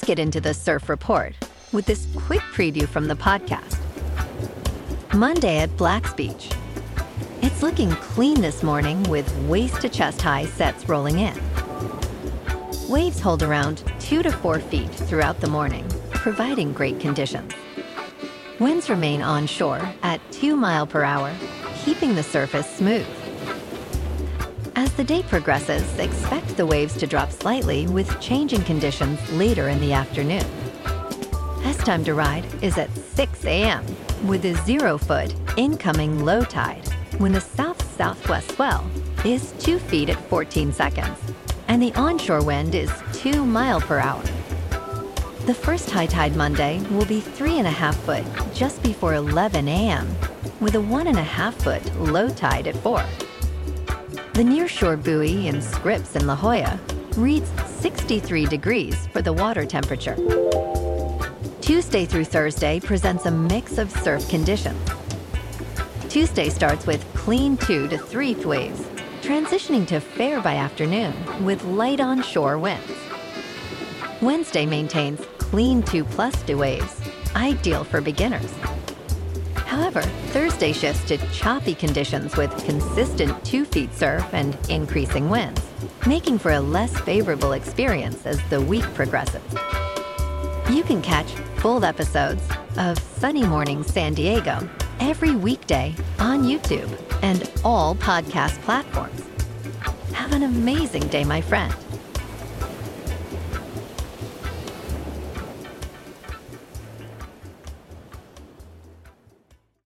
get into the surf report with this quick preview from the podcast. Monday at Black's Beach. It's looking clean this morning with waist to chest high sets rolling in. Waves hold around 2 to 4 feet throughout the morning, providing great conditions. Winds remain onshore at 2 miles per hour, keeping the surface smooth. As the day progresses, expect the waves to drop slightly with changing conditions later in the afternoon. Best time to ride is at 6 a.m. with a 0-foot incoming low tide when the south-southwest swell is 2 feet at 14 seconds and the onshore wind is 2 miles per hour. The first high tide Monday will be 3.5 foot just before 11 a.m. with a 1.5-foot low tide at 4. The nearshore buoy in Scripps in La Jolla reads 63 degrees for the water temperature. Tuesday through Thursday presents a mix of surf conditions. Tuesday starts with clean 2 to 3 waves, transitioning to fair by afternoon with light onshore winds. Wednesday maintains clean 2+ waves, ideal for beginners. However, Thursday shifts to choppy conditions with consistent 2 feet surf and increasing winds, making for a less favorable experience as the week progresses. You can catch full episodes of Sunny Morning San Diego every weekday on YouTube and all podcast platforms. Have an amazing day, my friend.